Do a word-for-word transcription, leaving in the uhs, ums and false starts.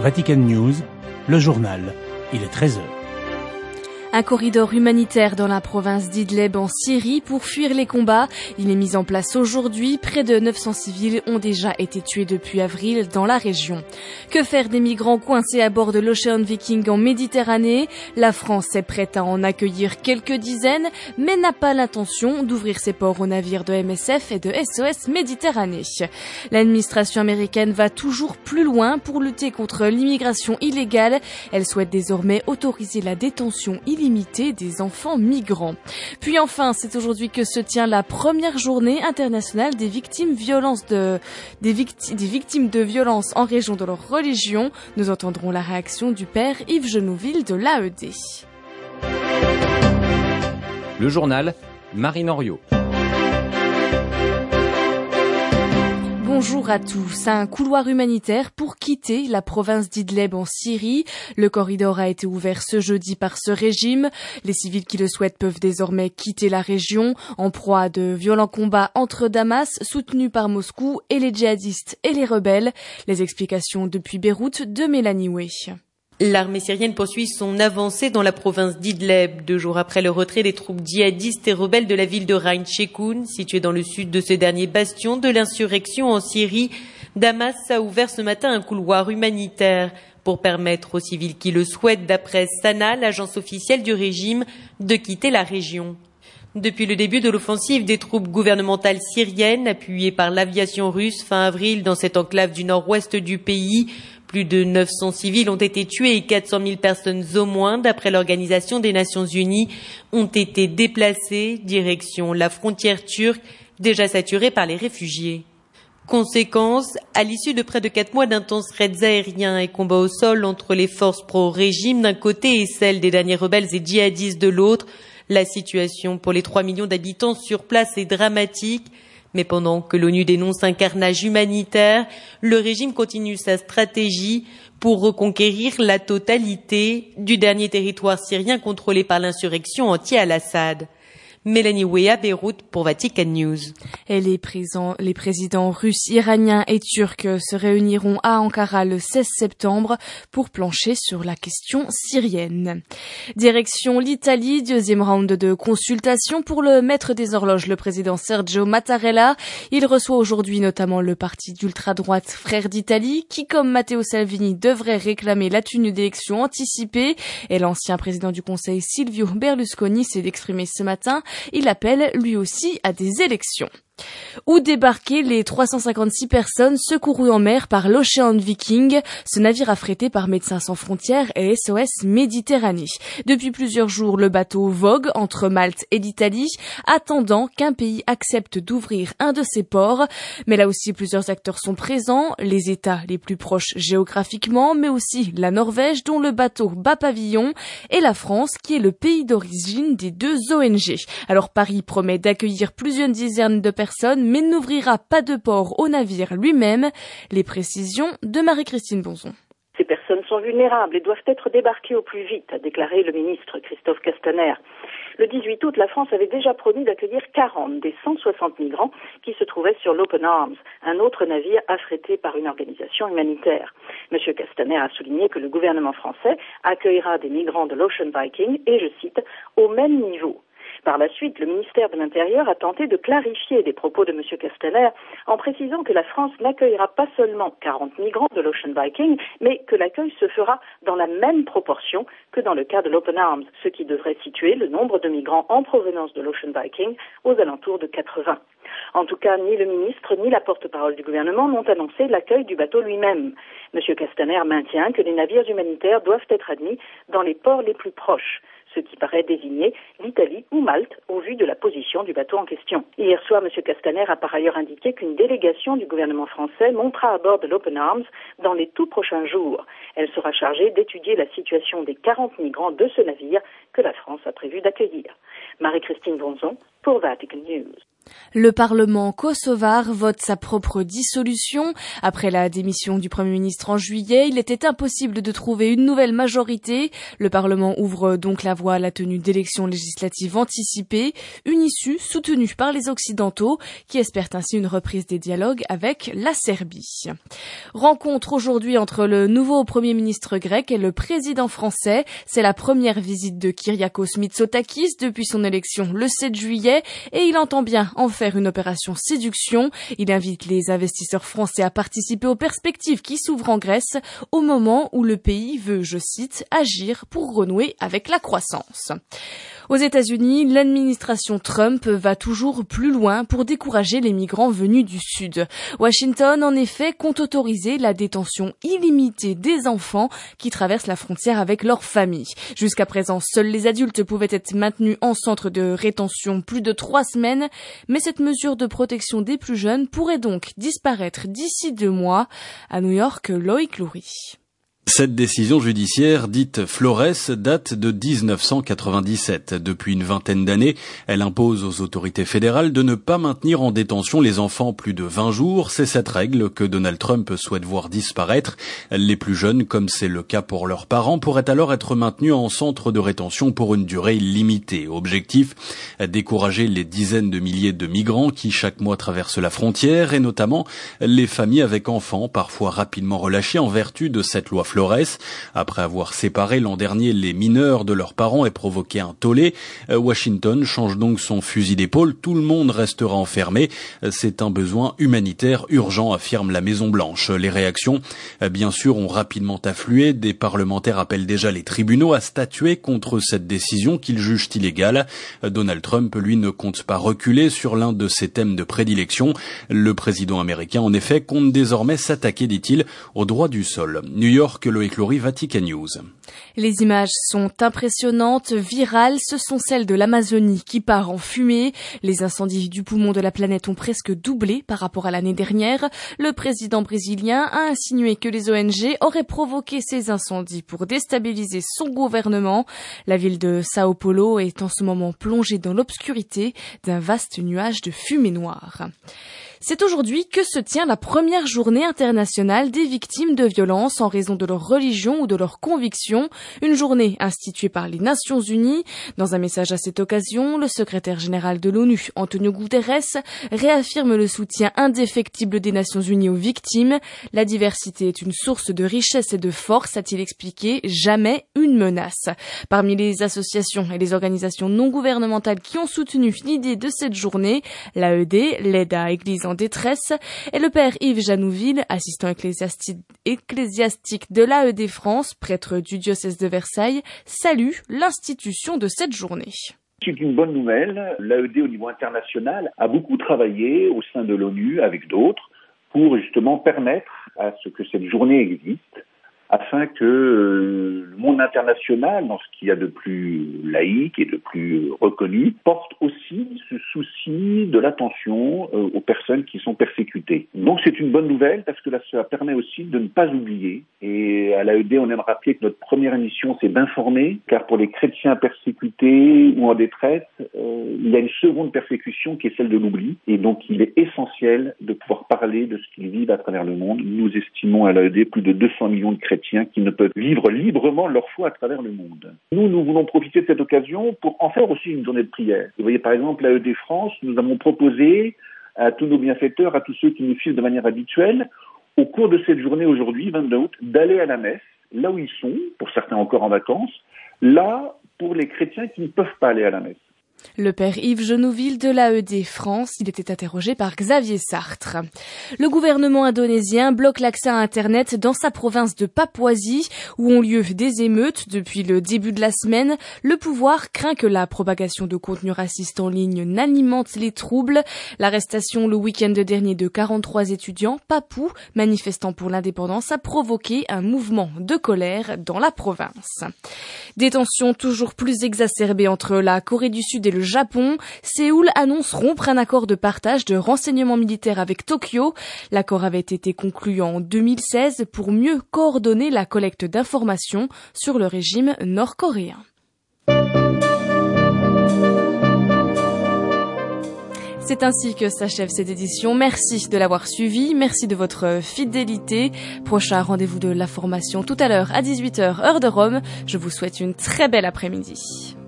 Vatican News, le journal, il est treize heures. Un corridor humanitaire dans la province d'Idlib en Syrie pour fuir les combats. Il est mis en place aujourd'hui. Près de neuf cents civils ont déjà été tués depuis avril dans la région. Que faire des migrants coincés à bord de l'Ocean Viking en Méditerranée? La France est prête à en accueillir quelques dizaines, mais n'a pas l'intention d'ouvrir ses ports aux navires de M S F et de S O S Méditerranée. L'administration américaine va toujours plus loin pour lutter contre l'immigration illégale. Elle souhaite désormais autoriser la détention illimitée Limiter des enfants migrants. Puis enfin, c'est aujourd'hui que se tient la première journée internationale des victimes violences de, des, victi- des victimes de violences en raison de leur religion. Nous entendrons la réaction du père Yves Genouville de l'A E D. Le journal, Marine Henriot. Bonjour à tous. Un couloir humanitaire pour quitter la province d'Idlib en Syrie. Le corridor a été ouvert ce jeudi par ce régime. Les civils qui le souhaitent peuvent désormais quitter la région en proie à de violents combats entre Damas, soutenus par Moscou, et les djihadistes et les rebelles. Les explications depuis Beyrouth de Mélanie Way. L'armée syrienne poursuit son avancée dans la province d'Idlib, deux jours après le retrait des troupes djihadistes et rebelles de la ville de Rain Shekoun, située dans le sud de ce dernier bastion de l'insurrection en Syrie. Damas a ouvert ce matin un couloir humanitaire pour permettre aux civils qui le souhaitent, d'après Sana, l'agence officielle du régime, de quitter la région. Depuis le début de l'offensive des troupes gouvernementales syriennes, appuyées par l'aviation russe fin avril dans cette enclave du nord-ouest du pays, plus de neuf cents civils ont été tués et quatre cent mille personnes au moins, d'après l'Organisation des Nations Unies, ont été déplacées direction la frontière turque, déjà saturée par les réfugiés. Conséquence, à l'issue de près de quatre mois d'intenses raids aériens et combats au sol entre les forces pro-régime d'un côté et celles des derniers rebelles et djihadistes de l'autre, la situation pour les trois millions d'habitants sur place est dramatique. Mais pendant que l'ONU dénonce un carnage humanitaire, le régime continue sa stratégie pour reconquérir la totalité du dernier territoire syrien contrôlé par l'insurrection anti-Al-Assad. Mélanie Way à Beyrouth pour Vatican News. Et les, présents, les présidents russes, iraniens et turcs se réuniront à Ankara le seize septembre pour plancher sur la question syrienne. Direction l'Italie, deuxième round de consultation pour le maître des horloges, le président Sergio Mattarella. Il reçoit aujourd'hui notamment le parti d'ultra-droite Frères d'Italie, qui comme Matteo Salvini devrait réclamer la tenue d'élections anticipées. Et l'ancien président du Conseil Silvio Berlusconi s'est exprimé ce matin. Il appelle lui aussi à des élections. Où débarquaient les trois cent cinquante-six personnes secourues en mer par l'Ocean Viking, ce navire affrété par Médecins sans frontières et S O S Méditerranée. Depuis plusieurs jours, le bateau vogue entre Malte et l'Italie, attendant qu'un pays accepte d'ouvrir un de ses ports. Mais là aussi, plusieurs acteurs sont présents, les États les plus proches géographiquement, mais aussi la Norvège, dont le bateau bat pavillon, et la France, qui est le pays d'origine des deux O N G. Alors Paris promet d'accueillir plusieurs dizaines de personnes, mais n'ouvrira pas de port au navire lui-même. Les précisions de Marie-Christine Bonzon. Ces personnes sont vulnérables et doivent être débarquées au plus vite, a déclaré le ministre Christophe Castaner. Le dix-huit août, la France avait déjà promis d'accueillir quarante des cent soixante migrants qui se trouvaient sur l'Open Arms, un autre navire affrété par une organisation humanitaire. Monsieur Castaner a souligné que le gouvernement français accueillera des migrants de l'Ocean Viking et, je cite, au même niveau. Par la suite, le ministère de l'Intérieur a tenté de clarifier les propos de M. Castaner en précisant que la France n'accueillera pas seulement quarante migrants de l'Ocean Viking, mais que l'accueil se fera dans la même proportion que dans le cas de l'Open Arms, ce qui devrait situer le nombre de migrants en provenance de l'Ocean Viking aux alentours de quatre-vingts. En tout cas, ni le ministre ni la porte-parole du gouvernement n'ont annoncé l'accueil du bateau lui-même. M. Castaner maintient que les navires humanitaires doivent être admis dans les ports les plus proches, ce qui paraît désigner l'Italie ou Malte au vu de la position du bateau en question. Hier soir, M. Castaner a par ailleurs indiqué qu'une délégation du gouvernement français montera à bord de l'Open Arms dans les tout prochains jours. Elle sera chargée d'étudier la situation des quarante migrants de ce navire que la France a prévu d'accueillir. Marie-Christine Bonzon pour Vatican News. Le Parlement kosovar vote sa propre dissolution. Après la démission du Premier ministre en juillet, il était impossible de trouver une nouvelle majorité. Le Parlement ouvre donc la voie à la tenue d'élections législatives anticipées, une issue soutenue par les Occidentaux qui espèrent ainsi une reprise des dialogues avec la Serbie. Rencontre aujourd'hui entre le nouveau Premier ministre grec et le président français. C'est la première visite de Kyriakos Mitsotakis depuis son élection le sept juillet et il entend bien en faire une opération séduction. Il invite les investisseurs français à participer aux perspectives qui s'ouvrent en Grèce au moment où le pays veut, je cite, agir pour renouer avec la croissance. Aux États-Unis, l'administration Trump va toujours plus loin pour décourager les migrants venus du Sud. Washington, en effet, compte autoriser la détention illimitée des enfants qui traversent la frontière avec leur famille. Jusqu'à présent, seuls les adultes pouvaient être maintenus en centre de rétention plus de trois semaines, mais cette mesure de protection des plus jeunes pourrait donc disparaître d'ici deux mois. À New York, Loïc Loury. Cette décision judiciaire, dite Flores, date de dix-neuf cent quatre-vingt-dix-sept. Depuis une vingtaine d'années, elle impose aux autorités fédérales de ne pas maintenir en détention les enfants plus de vingt jours. C'est cette règle que Donald Trump souhaite voir disparaître. Les plus jeunes, comme c'est le cas pour leurs parents, pourraient alors être maintenus en centre de rétention pour une durée limitée. Objectif, décourager les dizaines de milliers de migrants qui chaque mois traversent la frontière et notamment les familles avec enfants, parfois rapidement relâchés en vertu de cette loi Flores. Après avoir séparé l'an dernier les mineurs de leurs parents et provoqué un tollé, Washington change donc son fusil d'épaule. Tout le monde restera enfermé. C'est un besoin humanitaire urgent, affirme la Maison-Blanche. Les réactions, bien sûr, ont rapidement afflué. Des parlementaires appellent déjà les tribunaux à statuer contre cette décision qu'ils jugent illégale. Donald Trump, lui, ne compte pas reculer sur l'un de ses thèmes de prédilection. Le président américain, en effet, compte désormais s'attaquer, dit-il, aux droits du sol. New York, Loïc Loury, Vatican News. Les images sont impressionnantes, virales, ce sont celles de l'Amazonie qui part en fumée. Les incendies du poumon de la planète ont presque doublé par rapport à l'année dernière. Le président brésilien a insinué que les O N G auraient provoqué ces incendies pour déstabiliser son gouvernement. La ville de Sao Paulo est en ce moment plongée dans l'obscurité d'un vaste nuage de fumée noire. C'est aujourd'hui que se tient la première journée internationale des victimes de violences en raison de leur religion ou de leur conviction, une journée instituée par les Nations Unies. Dans un message à cette occasion, le secrétaire général de l'ONU, Antonio Guterres, réaffirme le soutien indéfectible des Nations Unies aux victimes. La diversité est une source de richesse et de force, a-t-il expliqué, jamais une menace. Parmi les associations et les organisations non gouvernementales qui ont soutenu l'idée de cette journée, l'A E D, l'aide à Église en détresse, et le père Yves Janouville, assistant ecclésiastique, ecclésiastique de l'A E D France, prêtre du diocèse de Versailles, salue l'institution de cette journée. C'est une bonne nouvelle. L'A E D au niveau international a beaucoup travaillé au sein de l'ONU avec d'autres pour justement permettre à ce que cette journée existe, afin que euh, le monde international, dans ce qu'il y a de plus laïque et de plus reconnu, porte aussi ce souci de l'attention euh, aux personnes qui sont persécutées. Donc c'est une bonne nouvelle parce que là, ça permet aussi de ne pas oublier. Et à l'A E D, on aime rappeler que notre première mission, c'est d'informer, car pour les chrétiens persécutés ou en détresse, euh, il y a une seconde persécution qui est celle de l'oubli. Et donc il est essentiel de pouvoir parler de ce qu'ils vivent à travers le monde. Nous estimons à l'A E D plus de deux cents millions de chrétiens qui ne peuvent vivre librement leur foi à travers le monde. Nous, nous voulons profiter de cette occasion pour en faire aussi une journée de prière. Vous voyez, par exemple, l'A E D France, nous avons proposé à tous nos bienfaiteurs, à tous ceux qui nous suivent de manière habituelle, au cours de cette journée aujourd'hui, vingt-deux août, d'aller à la messe, là où ils sont, pour certains encore en vacances, là, pour les chrétiens qui ne peuvent pas aller à la messe. Le père Yves Janouville de l'A E D France, il était interrogé par Xavier Sartre. Le gouvernement indonésien bloque l'accès à Internet dans sa province de Papouasie, où ont lieu des émeutes depuis le début de la semaine. Le pouvoir craint que la propagation de contenus racistes en ligne n'alimente les troubles. L'arrestation le week-end dernier de quarante-trois étudiants papous manifestant pour l'indépendance a provoqué un mouvement de colère dans la province. Des tensions toujours plus exacerbées entre la Corée du Sud et le Japon. Séoul annonce rompre un accord de partage de renseignements militaires avec Tokyo. L'accord avait été conclu en deux mille seize pour mieux coordonner la collecte d'informations sur le régime nord-coréen. C'est ainsi que s'achève cette édition. Merci de l'avoir suivi, merci de votre fidélité. Prochain rendez-vous de l'information tout à l'heure à dix-huit heures heure de Rome. Je vous souhaite une très belle après-midi.